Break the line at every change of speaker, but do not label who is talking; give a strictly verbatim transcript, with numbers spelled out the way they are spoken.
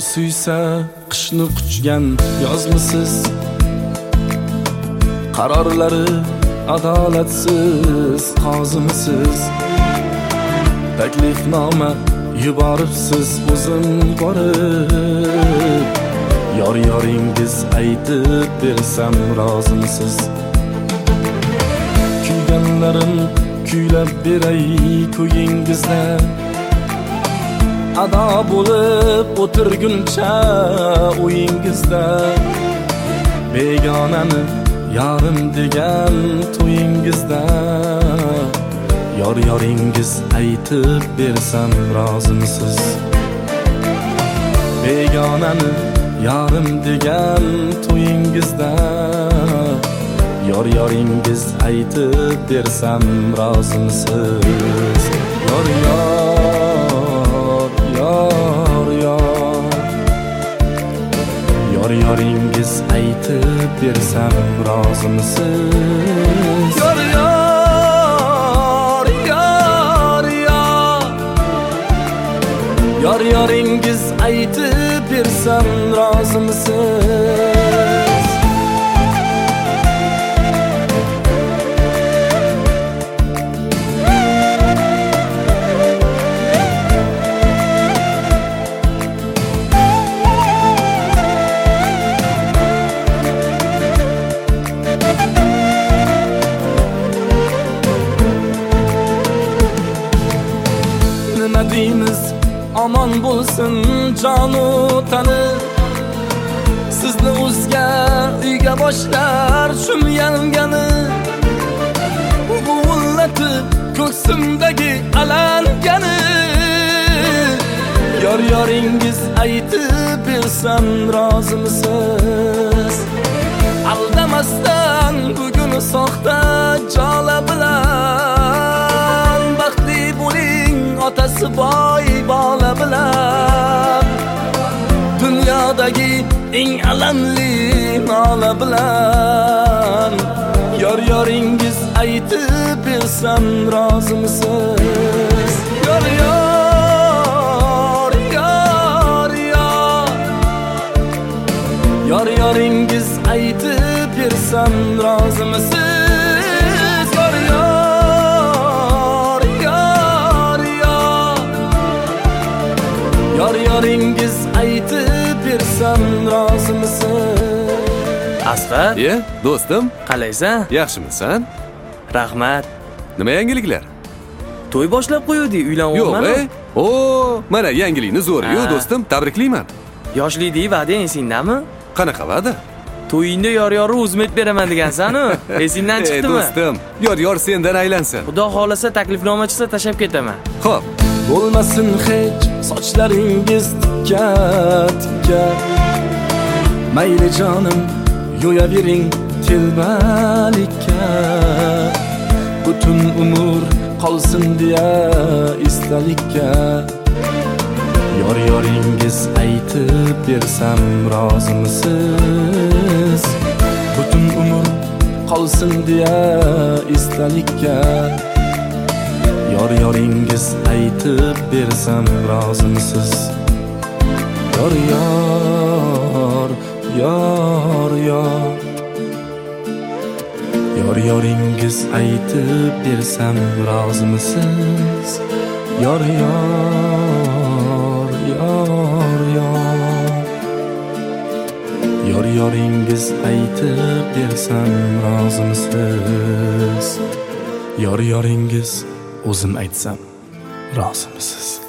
suysa qishni quchgan yozmisiz? Qarorlari adolatsiz qozimisiz? Taklifnoma yuboribsiz o'zim borib, yor yoringiz aytib bersam rozimisiz? Kuyganlarim kuylab beray ko'yingizda, ado bo'lib o'tirguncha o'yingizda, begonani yarim degan to'yingizda, yor yoringiz aytib bersam rozimisiz? Begonani yarim degan to'yingizda, yor yoringiz aytib bersam rozimisiz? Yor yor yor yor, yor yoringiz aytib bersam rozimisiz? Yor yor yor yor, yor yoringiz aytib bersam rozimisiz? Nima deymiz, omon bo'lsin jonu tani, sizni o'zga uyga boshlar shum yangani, g'ullatib ko'ksimdagi alangani, yor yoringiz aytib bersam rozimisiz? Aldamasdan bugun soxta jola bilan, baxtli bo'ling otasi boy bola bilan, dunyodagi eng alamli nola bilan, yor yoringiz aytib bersam rozimisiz? Yor yor yor yor, yor yoringiz aytib bersam rozimisiz? Yor yor yor yor, yor yoringiz aytib bersam rozimisiz?
Asfar,
Ye, do'stim,
qalaysan?
yaxshimisan?
Rahmat.
Nima yangiliklar?
To'y boshlab qo'yuvdi,
Yo'q,
uylanmoqman.
ey. O, mana yangilikni zo'ri-yu,
Ha.
do'stim, tabriklayman.
Yoshlikdagi va'da esingdami?
Qanaqa va'da?
To'yingda yor-yorni o'zim beraman degansan-ku. Esingdan
Ey,
chiqdimi?
do'stim, yor-yor sendan aylansin.
Xudo xolasa taklifnoma chiqsa tashab ketaman.
Xo'p,
Bo'lmasin hech sochlaringiz tikka tikka, mayli jonim yo'yavering telbalikka, butun umr qolsin deya istalikka, yor yoringiz aytib bersam rozimisiz? Butun umr qolsin deya istalikka, yor yoringiz aytib bersam rozimisiz? Yor yor yor yor, yor yoringiz aytib bersam rozimisiz? Yor yor yor yor, yor yoringiz aytib bersam rozimisiz? Yor yoringiz o'zim aytsam rozimisiz?